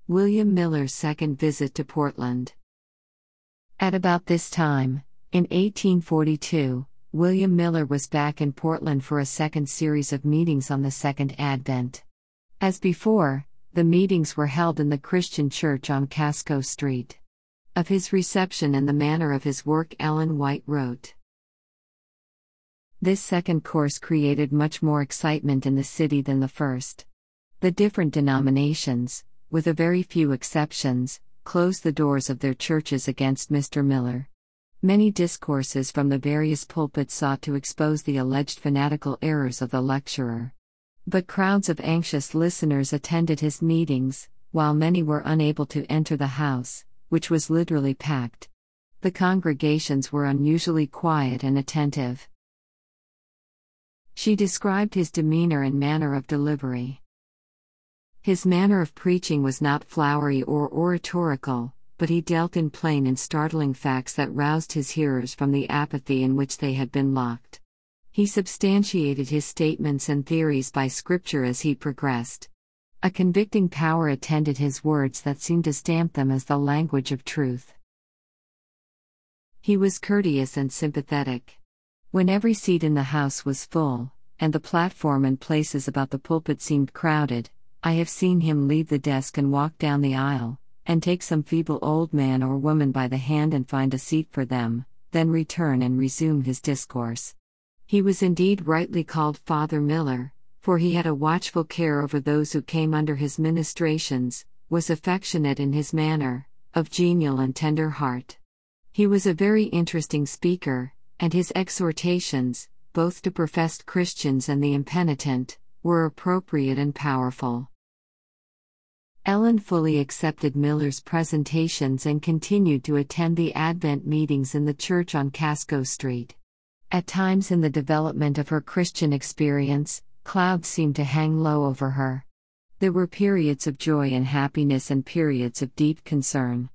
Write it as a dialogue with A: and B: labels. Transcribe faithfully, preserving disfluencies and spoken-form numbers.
A: William Miller's second visit to Portland. At about this time, in eighteen forty-two, William Miller was back in Portland for a second series of meetings on the Second Advent. As before, the meetings were held in the Christian Church on Casco Street. Of his reception and the manner of his work, Ellen White wrote, "This second course created much more excitement in the city than the first. The different denominations, with a very few exceptions, closed the doors of their churches against Mister Miller. Many discourses from the various pulpits sought to expose the alleged fanatical errors of the lecturer. But crowds of anxious listeners attended his meetings, while many were unable to enter the house, which was literally packed. The congregations were unusually quiet and attentive." She described his demeanor and manner of delivery. "His manner of preaching was not flowery or oratorical, but he dealt in plain and startling facts that roused his hearers from the apathy in which they had been locked. He substantiated his statements and theories by scripture as he progressed. A convicting power attended his words that seemed to stamp them as the language of truth. He was courteous and sympathetic. When every seat in the house was full, and the platform and places about the pulpit seemed crowded, I have seen him leave the desk and walk down the aisle, and take some feeble old man or woman by the hand and find a seat for them, then return and resume his discourse. He was indeed rightly called Father Miller, for he had a watchful care over those who came under his ministrations, was affectionate in his manner, of genial and tender heart. He was a very interesting speaker, and his exhortations, both to professed Christians and the impenitent, were appropriate and powerful." Ellen fully accepted Miller's presentations and continued to attend the Advent meetings in the church on Casco Street. At times in the development of her Christian experience, clouds seemed to hang low over her. There were periods of joy and happiness and periods of deep concern.